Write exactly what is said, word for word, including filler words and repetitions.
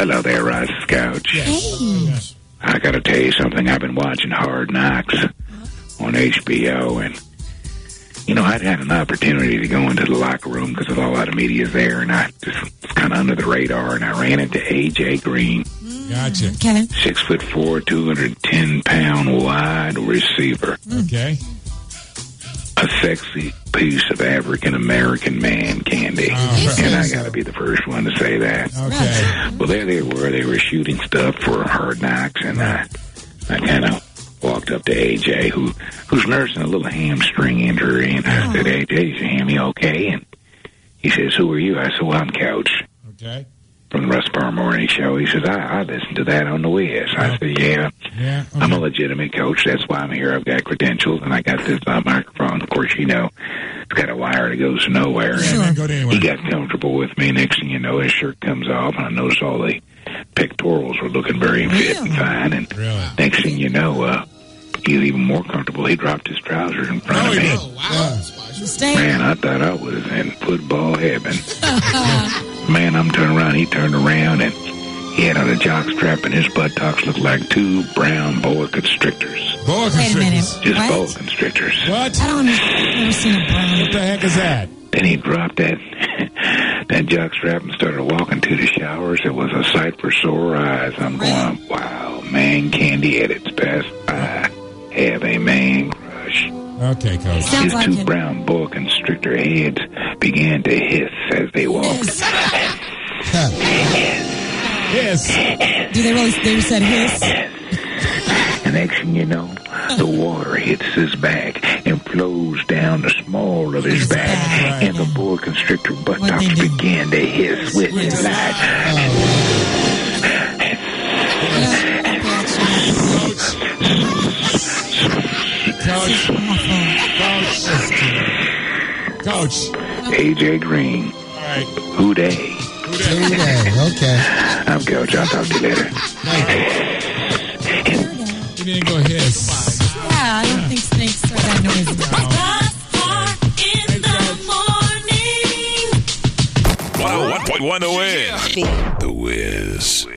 Hello there, Ross Couch. Hey. I got to tell you something. I've been watching Hard Knocks on H B O, and, you know, I'd had an opportunity to go into the locker room because a lot of media's there, and I just was kind of under the radar, and I ran into A J Green. Gotcha. Okay. Six foot four, two hundred ten pound wide receiver. Okay. A sexy piece of African-American man candy. Oh, and I got to be the first one to say that. Okay. Well, there they were. They were shooting stuff for Hard Knocks, and I, I kind of walked up to A J, who who's nursing a little hamstring injury, and I said, A J, is your hammy okay? And he says, who are you? I said, well, I'm Couch Okay. from the Russ Parr Morning Show. He says, I, I listened to that on the Wiz. I said, yeah, Yeah. Okay. I'm a legitimate coach. That's why I'm here. I've got credentials, and I got this uh, microphone. Of course, you know, it's got a wire that goes to nowhere. And Sure. Go to anywhere. he got comfortable with me. Next thing you know, his shirt comes off, and I noticed all the pectorals were looking very fit and fine. And Really? next thing you know, uh, he was even more comfortable. He dropped his trousers in front Oh, of he me. did. Oh, wow. Stay. Man, I thought I was in football heaven. Man, I'm turning around. He turned around, and he had on a jock strap, and his buttocks looked like two brown boa constrictors. Boa Wait a minute. constrictors. Just What? boa constrictors. What? I don't. I've never seen a brown. What the heck is that? Then he dropped that that jock strap and started walking to the showers. It was a sight for sore eyes. I'm going, wow, man candy at its best. I have a man crush. Okay, Coach. Sounds His like two it. brown boa constrictor heads began to hiss as they walked. Yes. Do they really? They said hiss. And next thing you know, the water hits his back and flows down the small of his back, back. and the boa constrictor What buttocks they do? began to hiss with Hiss. delight. Coach. Coach. Coach. A J Green, All right. who day? Okay. I'm Coach. I'll talk to you later. You didn't go hiss. Yeah, I don't think snakes are that noisy. one oh one point one The Wiz. The Wiz.